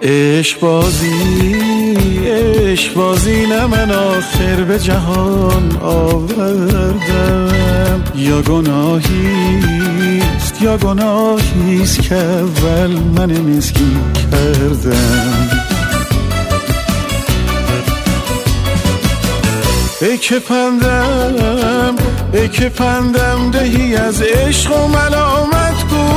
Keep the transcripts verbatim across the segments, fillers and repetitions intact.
عشق بازی عشق بازی نه من آخر به جهان آوردم، یا گناهیست یا گناهیست که اول من مسکین کردم. ای که پندم ای که پندم دهی از عشق و ملامت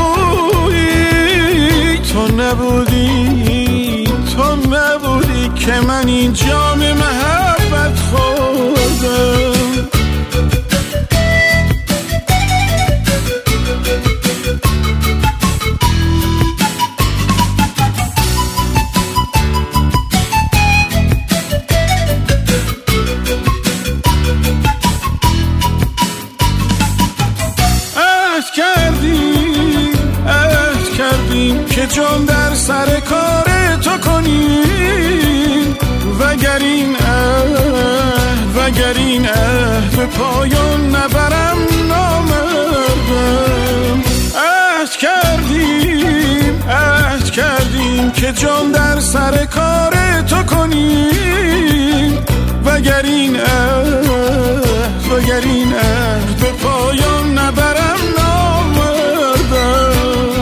گویی، تو نبودی تو نبودی که من این جام محبت خوردم. که جان در سر کار تو کنیم، وگر این عهد وگر این عهد به پایان نبرم نامردم. عهد کردیم عهد کردیم که جان در سر کار تو کنیم، وگر این عهد وگر این عهد به پایان نبرم نامردم.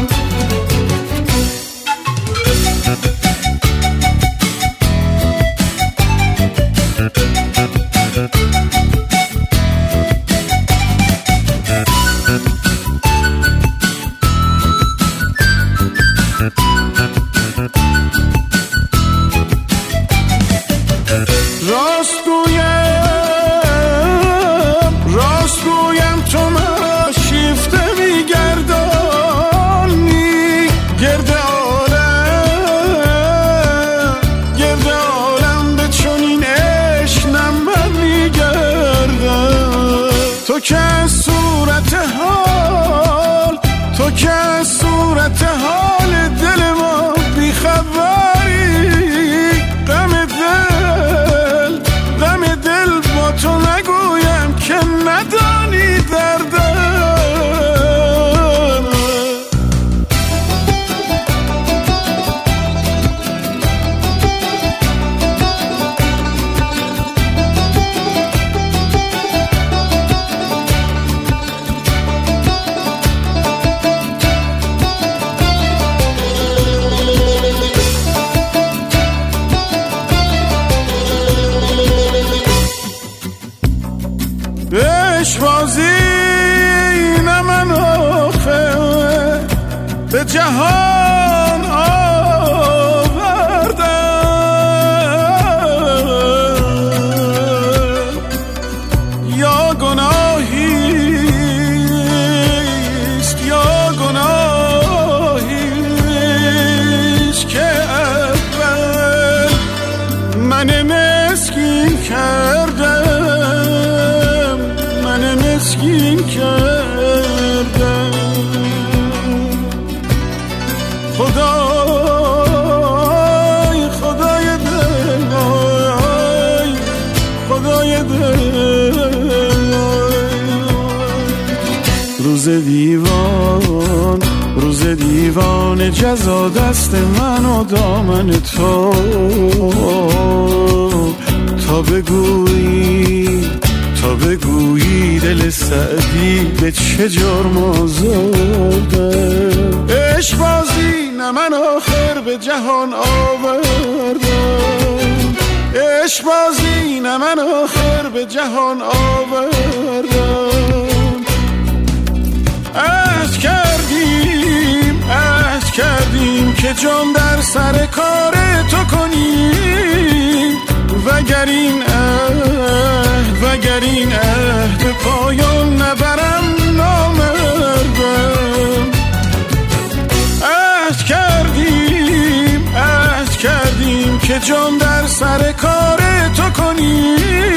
راست گویم راست گویم تو مرا شیفته میگردانی، گرد عالم گرد عالم به چنین عشق نم میگردم. تو که از صورت حال تو که از صورت حال دل ما بیخبری، غم دل غم دل با تو نگویم که ندانی دردم. عشق بازی نه من آخر به جهان آوردم، یا گناهیست یا گناهیست که اول من مسکین کردم مسکین کردم. خدای خدای دل خدای دل، روز دیوان روز دیوان جزا دست من و دامن تو، تا بگویی تا بگویی دل سعدی به چه جرم آزرده. عشق بازی نه من آخر به جهان آوردم، عشق بازی نه من آخر به جهان آوردم. عهد کردیم عهد کردیم که جان در سر کار تو کنیم، وگر این عهد وگر این عهد به پایان نبرم نامردم. عهد کردیم عهد کردیم که جان در سر کار تو کنیم،